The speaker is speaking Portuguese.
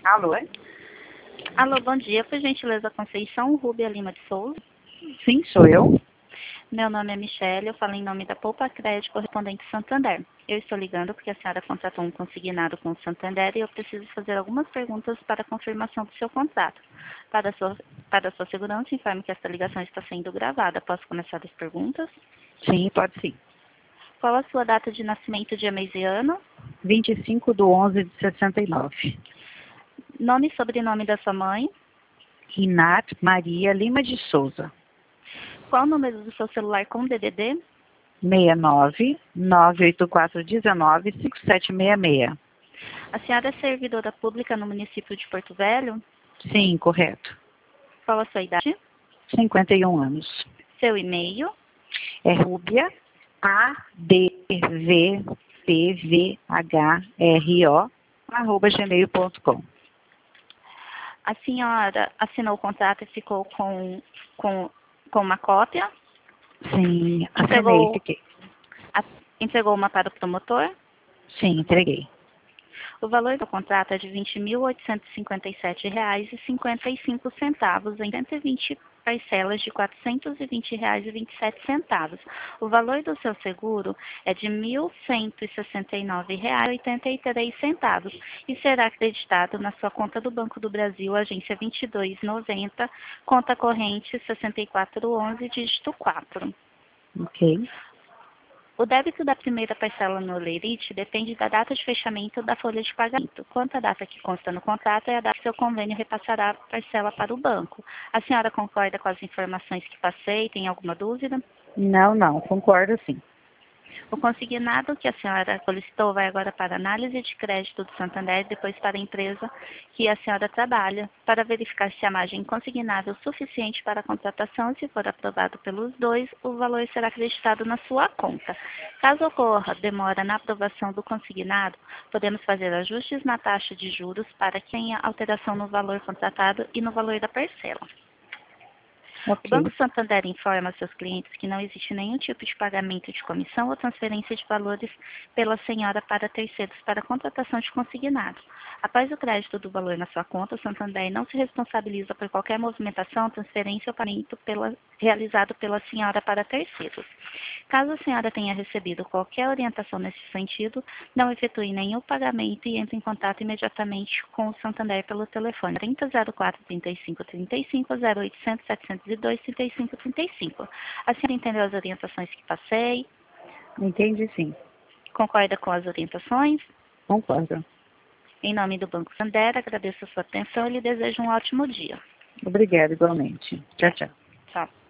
Alô? Alô, bom dia. Por gentileza, Conceição Rúbia Lima de Souza. Sim, sou eu. Meu nome é Michele, eu falo em nome da Poupa Crédito Correspondente Santander. Eu estou ligando porque a senhora contratou um consignado com o Santander e eu preciso fazer algumas perguntas para a confirmação do seu contrato. Para a sua segurança, informe que esta ligação está sendo gravada. Posso começar as perguntas? Sim, pode sim. Qual a sua data de nascimento, dia, mês e ano? 25/11/69. Nome e sobrenome da sua mãe? Rinat Maria Lima de Souza. Qual o número do seu celular com DDD? 69-98419-5766. A senhora é servidora pública no município de Porto Velho? Sim, correto. Qual a sua idade? 51 anos. Seu e-mail? É Rúbia, advpvhro, @gmail.com. A senhora assinou o contrato e ficou com uma cópia? Sim, assinei, Entregou, fiquei. a- entregou uma para o promotor? Sim, entreguei. O valor do contrato é de R$ 20.857,55 em 120 parcelas de R$ 420,27. O valor do seu seguro é de R$ 1.169,83 e será acreditado na sua conta do Banco do Brasil, agência 2290, conta corrente 6411, dígito 4. Ok. O débito da primeira parcela no Lerite depende da data de fechamento da folha de pagamento. Quanto à data que consta no contrato, é a data que seu convênio repassará a parcela para o banco. A senhora concorda com as informações que passei? Tem alguma dúvida? Não, concordo sim. O consignado que a senhora solicitou vai agora para a análise de crédito do Santander e depois para a empresa que a senhora trabalha, para verificar se a margem consignável é suficiente para a contratação. Se for aprovado pelos dois, o valor será acreditado na sua conta. Caso ocorra demora na aprovação do consignado, podemos fazer ajustes na taxa de juros para que tenha alteração no valor contratado e no valor da parcela. O Ok. Banco Santander informa a seus clientes que não existe nenhum tipo de pagamento de comissão ou transferência de valores pela senhora para terceiros para contratação de consignado. Após o crédito do valor na sua conta, o Santander não se responsabiliza por qualquer movimentação, transferência ou pagamento realizado pela senhora para terceiros. Caso a senhora tenha recebido qualquer orientação nesse sentido, não efetue nenhum pagamento e entre em contato imediatamente com o Santander pelo telefone 3004 3535 0800 702 3535. A senhora entendeu as orientações que passei? Entendi sim. Concorda com as orientações? Concordo. Em nome do Banco Santander, agradeço a sua atenção e lhe desejo um ótimo dia. Obrigada igualmente. Tchau, tchau. Tchau.